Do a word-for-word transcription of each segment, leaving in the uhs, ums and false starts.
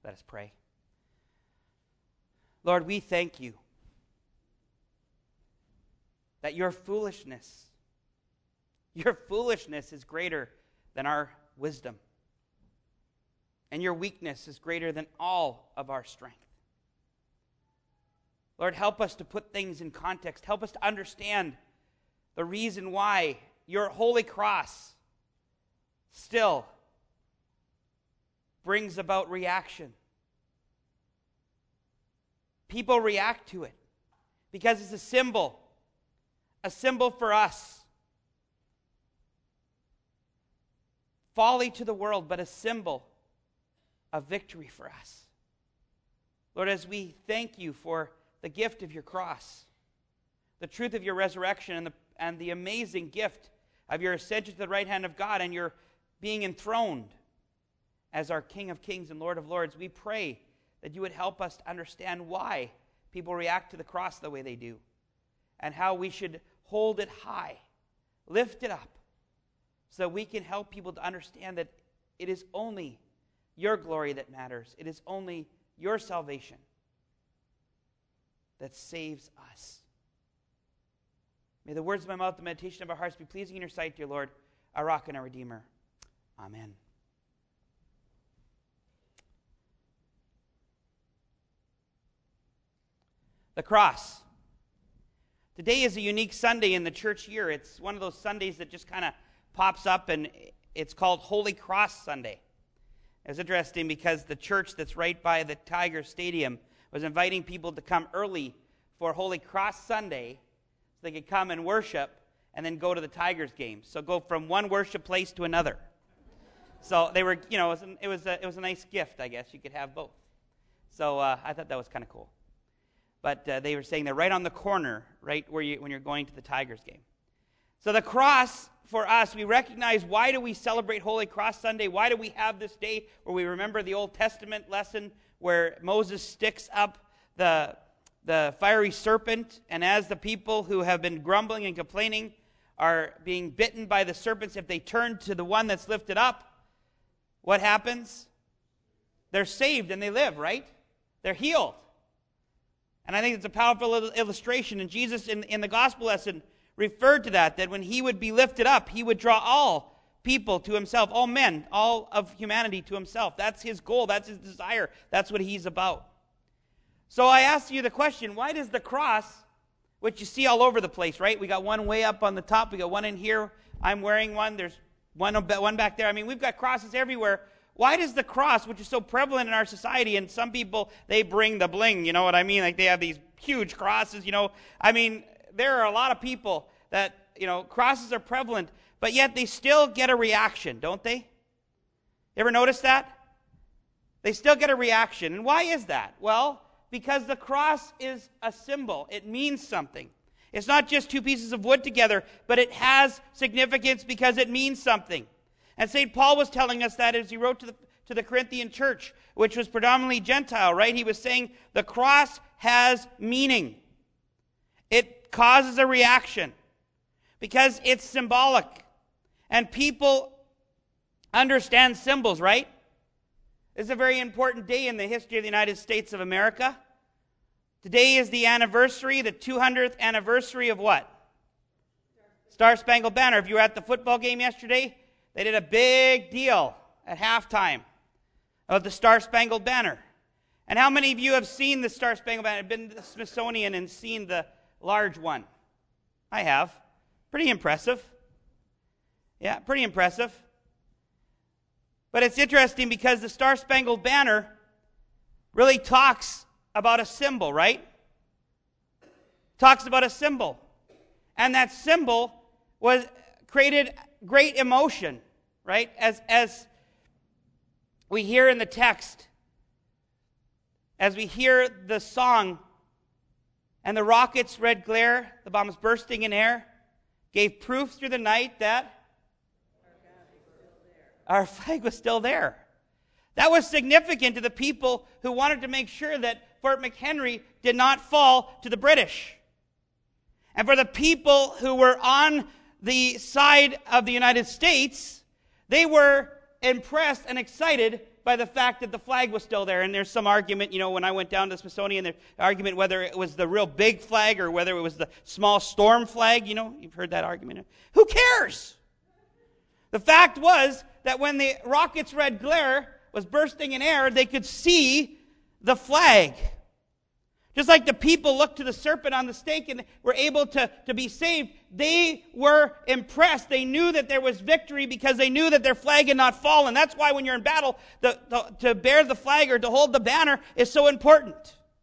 Let us pray. Lord, we thank you that your foolishness, your foolishness is greater than our wisdom. And your weakness is greater than all of our strength. Lord, help us to put things in context. Help us to understand the reason why your holy cross still brings about reaction. People react to it because it's a symbol, a symbol for us. Folly to the world, but a symbol of victory for us. Lord, as we thank you for the gift of your cross, the truth of your resurrection, and the, and the amazing gift of your ascension to the right hand of God and your being enthroned as our King of Kings and Lord of Lords, we pray that you would help us to understand why people react to the cross the way they do, and how we should hold it high, lift it up, so that we can help people to understand that it is only your glory that matters. It is only your salvation that saves us. May the words of my mouth, the meditation of our hearts be pleasing in your sight, dear Lord, our rock and our redeemer. Amen. The cross. Today is a unique Sunday in the church year. It's one of those Sundays that just kind of pops up, and it's called Holy Cross Sunday. It's interesting because the church that's right by the Tiger Stadium was inviting people to come early for Holy Cross Sunday so they could come and worship and then go to the Tigers game. So go from one worship place to another. So they were, you know, it was, an, it was, a, it was a nice gift, I guess. You could have both. So uh, I thought that was kind of cool. But uh, they were saying they're right on the corner, right where you when you're going to the Tigers game. So the cross, for us, we recognize, why do we celebrate Holy Cross Sunday? Why do we have this day where we remember the Old Testament lesson where Moses sticks up the, the fiery serpent, and as the people who have been grumbling and complaining are being bitten by the serpents, if they turn to the one that's lifted up, what happens? They're saved and they live, right? They're healed. And I think it's a powerful illustration. And Jesus, in, in the gospel lesson, referred to that, that when he would be lifted up, he would draw all people to himself, all men, all of humanity to himself. That's his goal. That's his desire. That's what he's about. So I ask you the question, why does the cross, which you see all over the place, right? We got one way up on the top. We got one in here. I'm wearing one. There's one, one back there. I mean, we've got crosses everywhere. Why does the cross, which is so prevalent in our society, and some people, they bring the bling, you know what I mean? Like they have these huge crosses, you know. I mean, there are a lot of people that, you know, crosses are prevalent, but yet they still get a reaction, don't they? You ever notice that? They still get a reaction. And why is that? Well, because the cross is a symbol. It means something. It's not just two pieces of wood together, but it has significance because it means something. And Saint Paul was telling us that as he wrote to the, to the Corinthian church, which was predominantly Gentile, right? He was saying the cross has meaning. It causes a reaction because it's symbolic. And people understand symbols, right? This is a very important day in the history of the United States of America. Today is the anniversary, the two hundredth anniversary of what? Star Spangled Banner. If you were at the football game yesterday, they did a big deal at halftime about the Star Spangled Banner. And how many of you have seen the Star Spangled Banner, been to the Smithsonian and seen the large one? I have. Pretty impressive. Yeah, pretty impressive. But it's interesting because the Star Spangled Banner really talks about a symbol, right? Talks about a symbol. And that symbol was created great emotion, right? As as we hear in the text, as we hear the song, and the rocket's red glare, the bombs bursting in air, gave proof through the night that our flag was still there. That was significant to the people who wanted to make sure that Fort McHenry did not fall to the British. And for the people who were on the side of the United States, they were impressed and excited by the fact that the flag was still there. And there's some argument, you know, when I went down to Smithsonian, the argument whether it was the real big flag or whether it was the small storm flag. You know, you've heard that argument. Who cares? The fact was that when the rocket's red glare was bursting in air, they could see the flag. Just like the people looked to the serpent on the stake and were able to, to be saved, they were impressed. They knew that there was victory because they knew that their flag had not fallen. That's why when you're in battle, the, the, to bear the flag or to hold the banner is so important.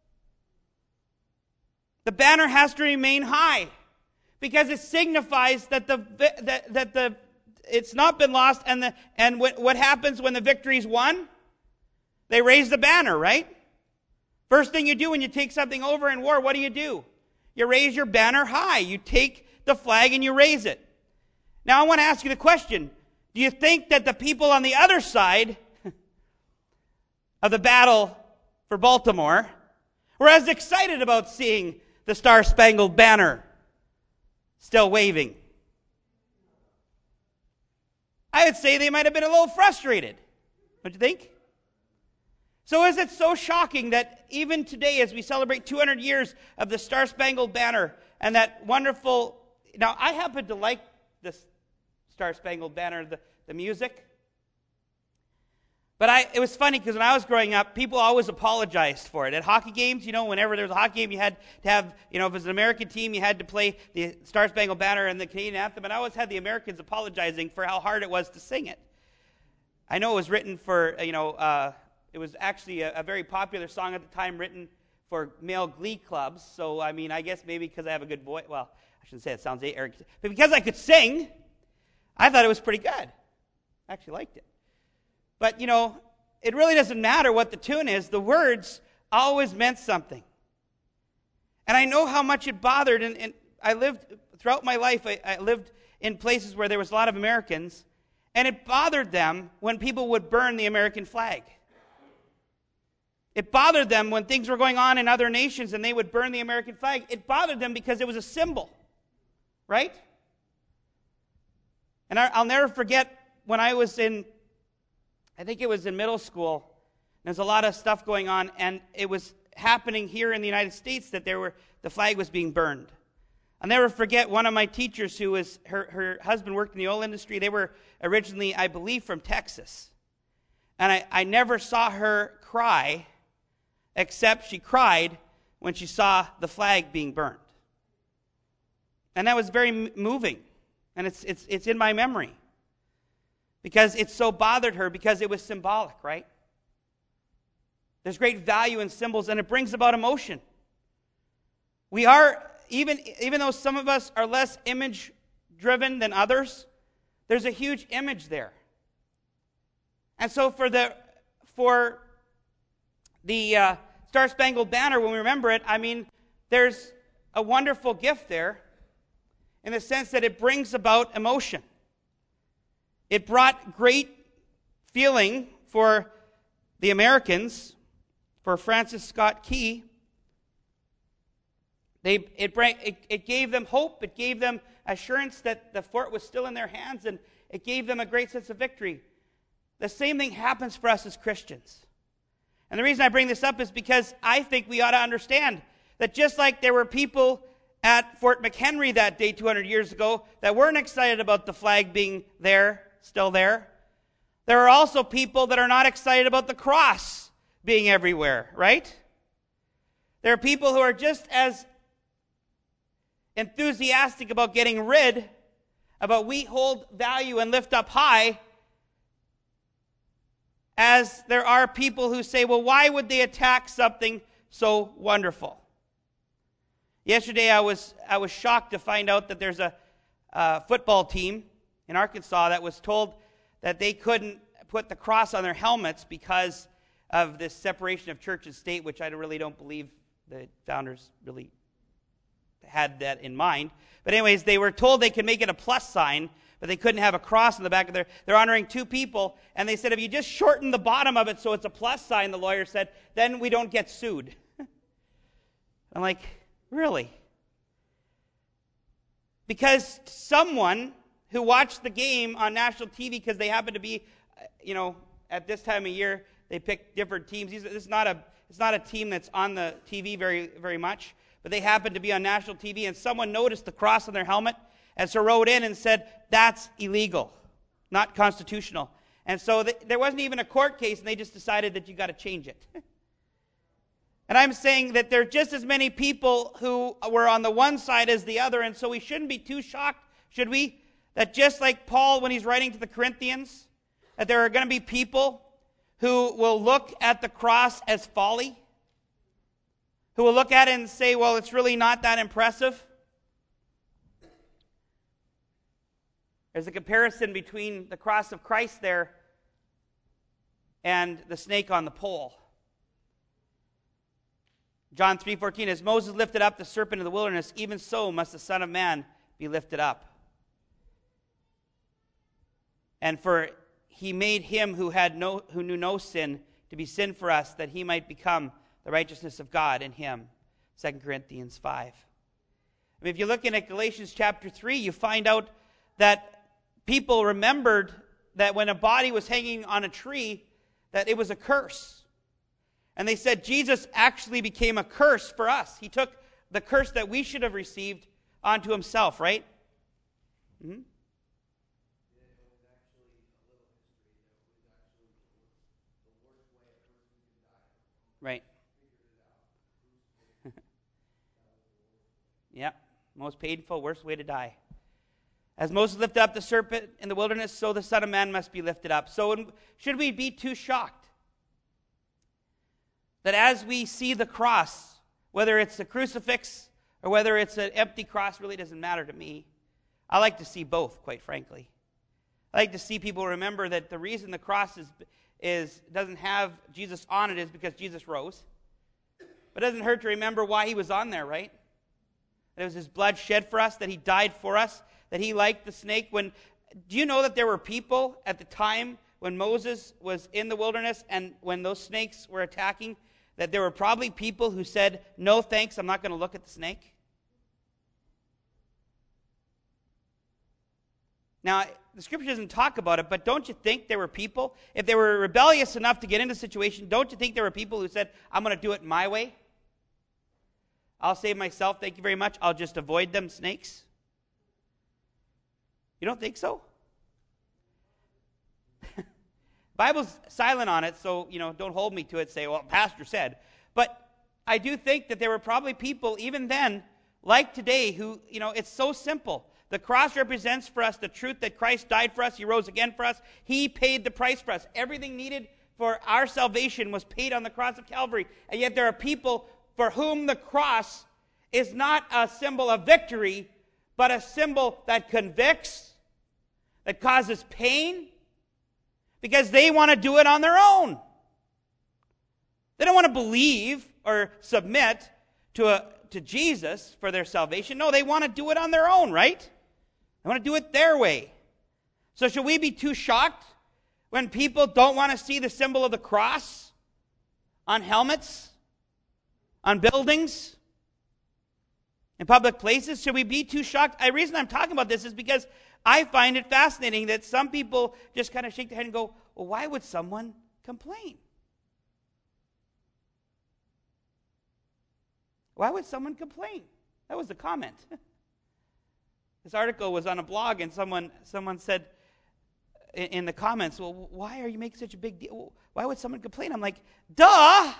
The banner has to remain high because it signifies that the that, that the it's not been lost. And the and what, what happens when the victory's won? They raise the banner, right? First thing you do when you take something over in war, what do you do? You raise your banner high. You take the flag and you raise it. Now I want to ask you the question. Do you think that the people on the other side of the battle for Baltimore were as excited about seeing the Star-Spangled Banner still waving? I would say they might have been a little frustrated. Don't you think? So is it so shocking that even today, as we celebrate two hundred years of the Star-Spangled Banner and that wonderful... Now, I happen to like the Star-Spangled Banner, the, the music. But I, it was funny because when I was growing up, people always apologized for it. At hockey games, you know, whenever there was a hockey game, you had to have, you know, if it was an American team, you had to play the Star-Spangled Banner and the Canadian anthem. And I always had the Americans apologizing for how hard it was to sing it. I know it was written for, you know... Uh, It was actually a, a very popular song at the time, written for male glee clubs. So, I mean, I guess maybe because I have a good voice. Well, I shouldn't say it sounds arrogant. But because I could sing, I thought it was pretty good. I actually liked it. But, you know, it really doesn't matter what the tune is. The words always meant something. And I know how much it bothered. And, and I lived, throughout my life, I, I lived in places where there was a lot of Americans. And it bothered them when people would burn the American flag. It bothered them when things were going on in other nations and they would burn the American flag. It bothered them because it was a symbol, right? And I'll never forget when I was in, I think it was in middle school, there's a lot of stuff going on, and it was happening here in the United States that there were the flag was being burned. I'll never forget one of my teachers who was, her, her husband worked in the oil industry. They were originally, I believe, from Texas. And I, I never saw her cry, except she cried when she saw the flag being burned. And that was very moving. And it's it's it's in my memory. Because it so bothered her, because it was symbolic, right? There's great value in symbols, and it brings about emotion. We are, even, even though some of us are less image-driven than others, there's a huge image there. And so for the for the uh, Star-Spangled Banner, when we remember it, I mean, there's a wonderful gift there in the sense that it brings about emotion. It brought great feeling for the Americans, for Francis Scott Key. They, it, bring, it, it gave them hope. It gave them assurance that the fort was still in their hands, and it gave them a great sense of victory. The same thing happens for us as Christians. And the reason I bring this up is because I think we ought to understand that just like there were people at Fort McHenry that day two hundred years ago that weren't excited about the flag being there, still there, there are also people that are not excited about the cross being everywhere, right? There are people who are just as enthusiastic about getting rid, about we hold value and lift up high, as there are people who say, well, why would they attack something so wonderful? Yesterday I was I was shocked to find out that there's a, a football team in Arkansas that was told that they couldn't put the cross on their helmets because of this separation of church and state, which I really don't believe the founders really had that in mind. But anyways, they were told they could make it a plus sign, but they couldn't have a cross on the back of their... They're honoring two people, and they said, if you just shorten the bottom of it so it's a plus sign, the lawyer said, then we don't get sued. I'm like, really? Because someone who watched the game on national T V because they happen to be, you know, at this time of year, They pick different teams. These, this is not a, it's not a team that's on the T V very, very much, but they happen to be on national T V, and someone noticed the cross on their helmet, and so wrote in and said, that's illegal, not constitutional. And so th- there wasn't even a court case, and they just decided that you got to change it. And I'm saying that there are just as many people who were on the one side as the other, and so we shouldn't be too shocked, should we? That just like Paul, when he's writing to the Corinthians, that there are going to be people who will look at the cross as folly, who will look at it and say, well, it's really not that impressive. There's a comparison between the cross of Christ there and the snake on the pole. John three fourteen, as Moses lifted up the serpent in the wilderness, even so must the Son of Man be lifted up. And for he made him who had no who knew no sin to be sin for us, that he might become the righteousness of God in him. Second Corinthians five. I mean, if you're looking at Galatians chapter three, you find out that people remembered that when a body was hanging on a tree, that it was a curse. And they said Jesus actually became a curse for us. He took the curse that we should have received onto himself, right? Mm-hmm. Right. Yeah. Most painful, worst way to die. As Moses lifted up the serpent in the wilderness, so the Son of Man must be lifted up. So should we be too shocked that as we see the cross, whether it's a crucifix or whether it's an empty cross, really doesn't matter to me. I like to see both, quite frankly. I like to see people remember that the reason the cross is, is doesn't have Jesus on it is because Jesus rose. But it doesn't hurt to remember why he was on there, right? That it was his blood shed for us, that he died for us, that he, like the snake, when, do you know that there were people at the time when Moses was in the wilderness and when those snakes were attacking, that there were probably people who said, no thanks, I'm not going to look at the snake? Now, the scripture doesn't talk about it, but don't you think there were people, if they were rebellious enough to get into a situation, don't you think there were people who said, I'm going to do it my way? I'll save myself, thank you very much, I'll just avoid them snakes? You don't think so? Bible's silent on it, so, you know, don't hold me to it, say, well, pastor said. But I do think that there were probably people, even then, like today, who, you know, it's so simple. The cross represents for us the truth that Christ died for us, he rose again for us, he paid the price for us. Everything needed for our salvation was paid on the cross of Calvary. And yet there are people for whom the cross is not a symbol of victory, but a symbol that convicts, that causes pain, because they want to do it on their own. They don't want to believe or submit to a, to Jesus for their salvation. No, they want to do it on their own, right? They want to do it their way. So should we be too shocked when people don't want to see the symbol of the cross on helmets, on buildings, in public places? Should we be too shocked? The reason I'm talking about this is because I find it fascinating that some people just kind of shake their head and go, well, why would someone complain? Why would someone complain? That was the comment. This article was on a blog, and someone someone said in, in the comments, well, why are you making such a big deal? Why would someone complain? I'm like, duh!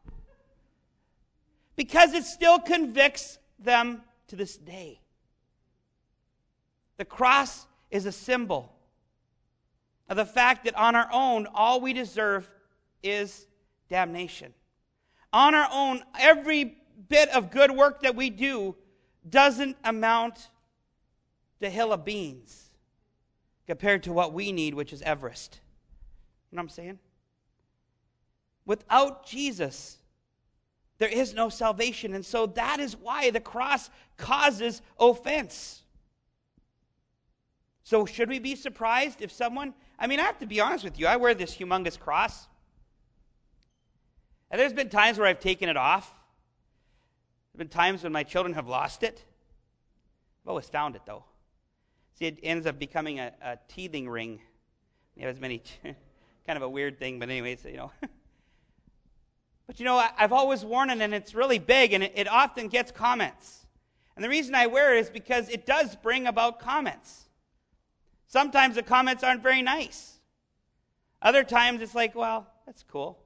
Because it still convicts them to this day. The cross is a symbol of the fact that on our own, all we deserve is damnation. On our own, every bit of good work that we do doesn't amount to a hill of beans compared to what we need, which is Everest. You know what I'm saying? Without Jesus, there is no salvation. And so that is why the cross causes offense. So should we be surprised if someone, I mean, I have to be honest with you, I wear this humongous cross. And there's been times where I've taken it off. There have been times when my children have lost it. I've always found it, though. See, it ends up becoming a, a teething ring. You have as many, kind of a weird thing, but anyways, you know. But you know, I, I've always worn it, and it's really big, and it, it often gets comments. And the reason I wear it is because it does bring about comments. Sometimes the comments aren't very nice. Other times it's like, well, that's cool.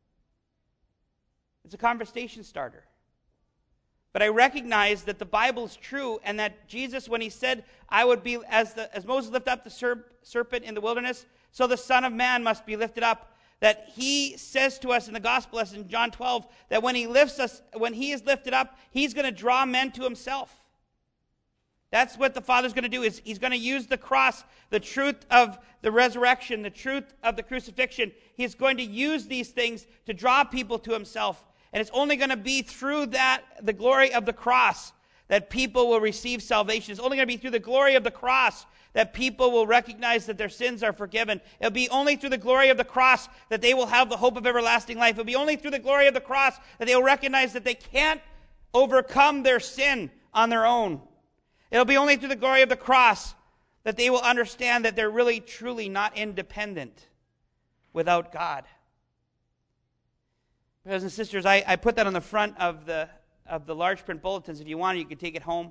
It's a conversation starter. But I recognize that the Bible is true, and that Jesus, when he said, I would be, as, the, as Moses lifted up the serp- serpent in the wilderness, so the Son of Man must be lifted up. That he says to us in the gospel lesson in John twelve, that when he lifts us, when he is lifted up, he's going to draw men to himself. That's what the Father's going to do, is he's going to use the cross, the truth of the resurrection, the truth of the crucifixion. He's going to use these things to draw people to himself. And it's only going to be through that, the glory of the cross, that people will receive salvation. It's only going to be through the glory of the cross that people will recognize that their sins are forgiven. It'll be only through the glory of the cross that they will have the hope of everlasting life. It'll be only through the glory of the cross that they will recognize that they can't overcome their sin on their own. It'll be only through the glory of the cross that they will understand that they're really, truly not independent without God. Brothers and sisters, I, I put that on the front of the of the large print bulletins. If you want, you can take it home.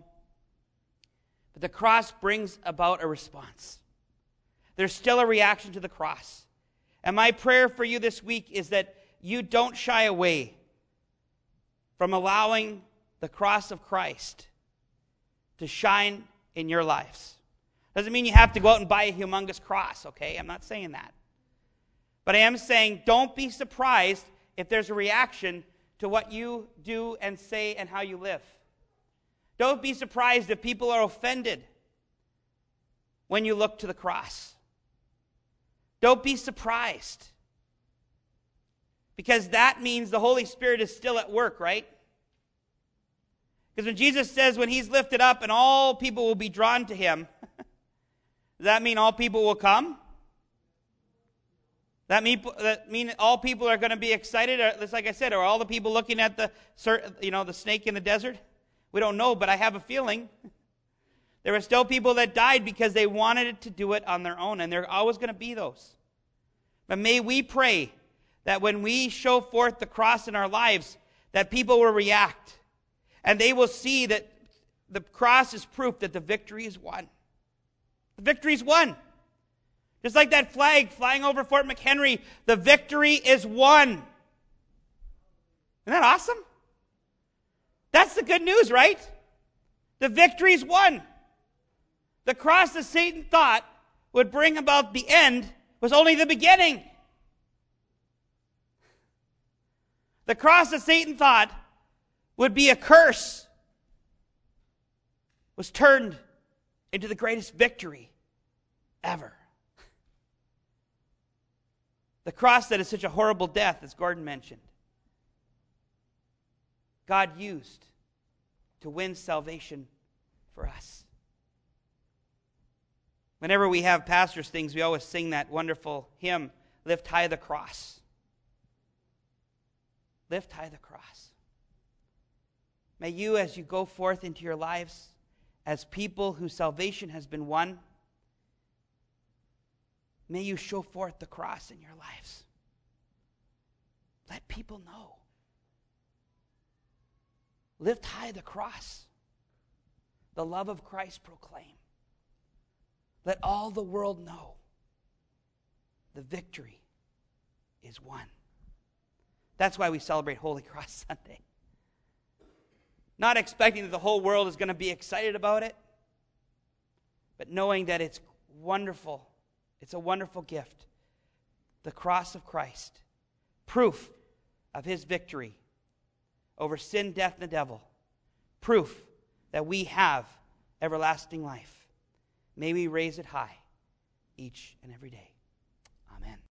But the cross brings about a response. There's still a reaction to the cross. And my prayer for you this week is that you don't shy away from allowing the cross of Christ to shine in your lives. Doesn't mean you have to go out and buy a humongous cross, okay? I'm not saying that. But I am saying don't be surprised if there's a reaction to what you do and say and how you live. Don't be surprised if people are offended when you look to the cross. Don't be surprised. Because that means the Holy Spirit is still at work, right? Because when Jesus says when he's lifted up and all people will be drawn to him, does that mean all people will come? That mean that mean all people are going to be excited? Or, just like I said, are all the people looking at the you know the snake in the desert? We don't know, but I have a feeling there were still people that died because they wanted to do it on their own, and there are always going to be those. But may we pray that when we show forth the cross in our lives, that people will react, and they will see that the cross is proof that the victory is won. The victory is won. Just like that flag flying over Fort McHenry, the victory is won. Isn't that awesome? That's the good news, right? The victory is won. The cross that Satan thought would bring about the end was only the beginning. The cross that Satan thought would be a curse was turned into the greatest victory ever. The cross that is such a horrible death, as Gordon mentioned, God used to win salvation for us. Whenever we have pastors' things, we always sing that wonderful hymn, Lift High the Cross. Lift high the cross. May you, as you go forth into your lives, as people whose salvation has been won, may you show forth the cross in your lives. Let people know. Lift high the cross. The love of Christ proclaim. Let all the world know the victory is won. That's why we celebrate Holy Cross Sunday. Not expecting that the whole world is going to be excited about it, but knowing that it's wonderful. It's a wonderful gift. The cross of Christ. Proof of his victory over sin, death, and the devil. Proof that we have everlasting life. May we raise it high each and every day.